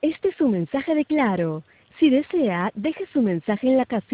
Este es un mensaje de Claro. Si desea, deje su mensaje en la casilla.